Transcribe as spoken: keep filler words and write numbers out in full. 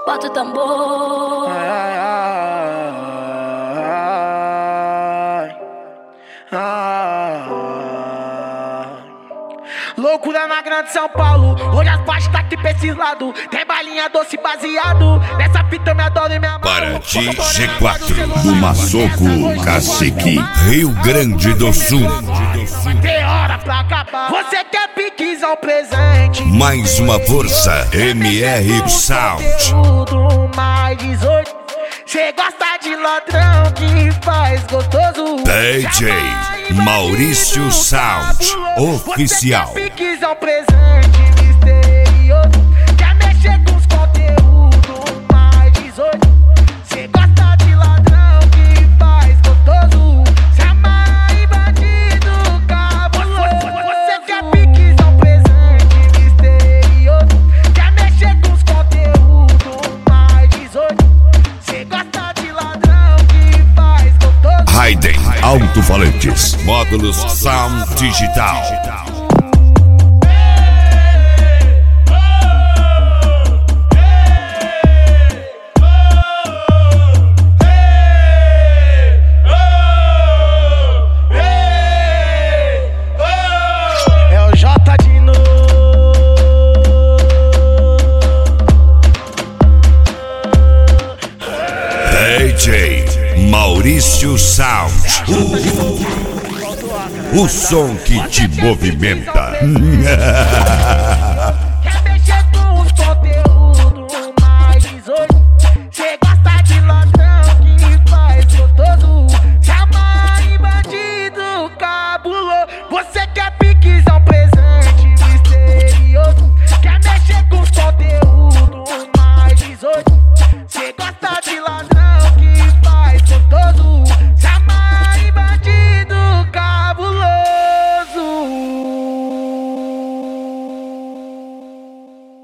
Bota o tambor. Ai, ai, ai, ai. Loucura na grande São Paulo. Hoje as baixas tá aqui pra esses lados. Tem balinha doce baseado. Nessa fita eu me adoro e me amaro. Paraty G quatro do Maçoco, Cacique, Rio Grande do Sul. Tem hora pra acabar. Você quer piquizão presente? Mais uma força, M R Sound. Conteúdo mais dezoito. Cê gosta de ladrão que faz gostoso. D J Maurício Sound Oficial. Você quer piquizão presente misterioso. Quer mexer com os conteúdos mais dezoito. Cê gosta de ladrão que faz gostoso. Se amarra em bandido cabuloso. Você quer piquizão presente misterioso. Quer mexer com os conteúdos mais dezoito. Cê gosta de ladrão que faz gostoso. Raiden Alto-Falantes, módulos Sound Digital. É o J de novo. D J Maurício Sound. O som que te movimenta.